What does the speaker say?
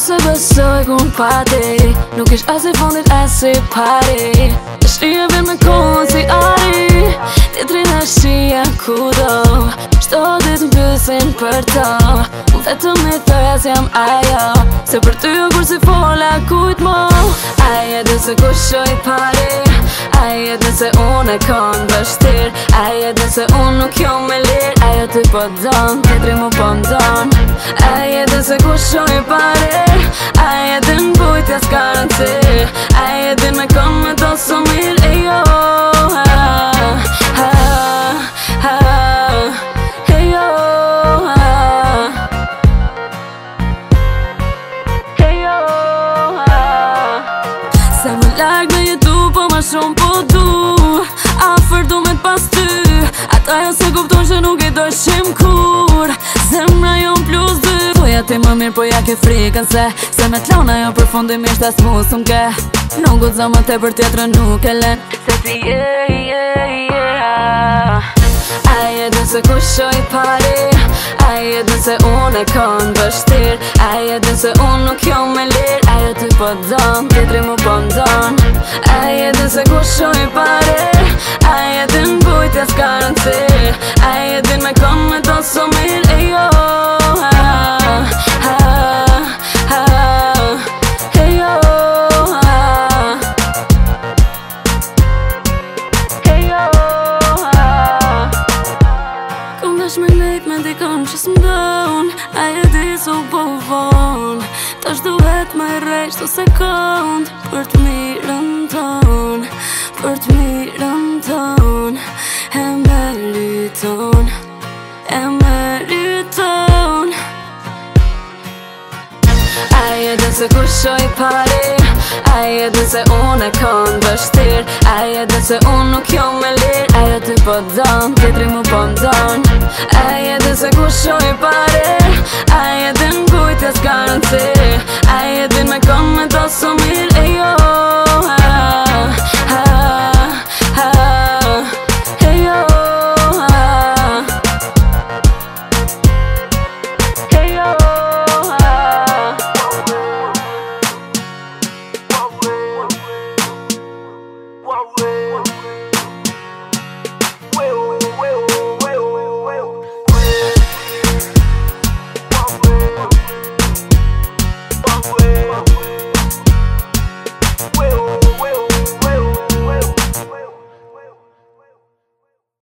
se besoj kun pati Nuk ish as i fundit as i pari Të shtrije me kohën si ari Tjetrin e shia kudo Shto dit m'pysin për to Unë vetëm i thoja si jam ajo Se për ty o kur si fola kujt mo Aje dhe se kusho i pari Aje dhe se unë e kon vështir Aje dhe se unë nuk jo me lir Ajo ty po don, tjetri mu po ndon Aje dhe se kusho i pari Aje dhe n'bujtja s'ka rëndësir Aje dhe me kon me do so mir e jo Se më larg me jetu po ma shumë po du Afer du me t'pas ty Ata jo se kupton që nuk i dojshim kur Zemra jo plus dy Poja ti më mirë po ja ke frikën Se me t'lona jo përfundimisht as mu s'm ke Nuk gudzo më te për tjetërën nuk e len Se ti Aje dhe se kusho i pari Aje dhe se unë e kon vështir Aje dhe se unë nuk jo me lir Ajo ty po don, tjetri mu po ndon Aje dhe se kusho i pari Aje dhe n'bujtja s'ka rëndësir Aje dhe me kon me do so mir e jo Me nejt me dikon që s'mdon Aje di su po von Tash duhet me rejsh të sekund Për t'mirën ton Për t'mirën ton E meriton E meriton Aje dhe se kusho i pari Aje dhe se unë e kon vështir Aje dhe se unë nuk jo me lir Ajo ty po don, tjetri mu po ndon Aje dhe se kusho i pari Aje dhe n'bujtja s'ka rëndësir Aje dhe me kon me do so mir e jo